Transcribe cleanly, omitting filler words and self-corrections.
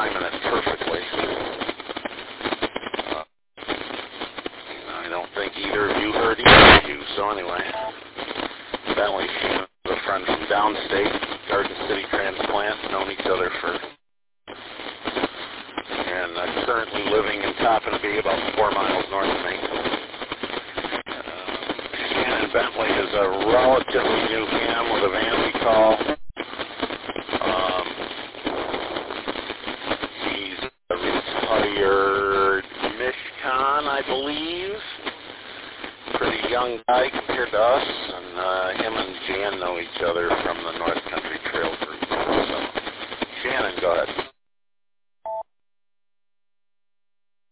timing it perfectly. I don't think either of you heard either of you. So anyway, Bentley Sheehan is a friend from downstate, Garden City transplant, known each other for, and currently living in Toppin Bay, about 4 miles north of me. Shannon Bentley is a relatively new ham with a van we call. He's a retired Mishcon, I believe. Pretty young guy compared to us, and him and Jan know each other from the North Country Trail group. So, Shannon, go ahead.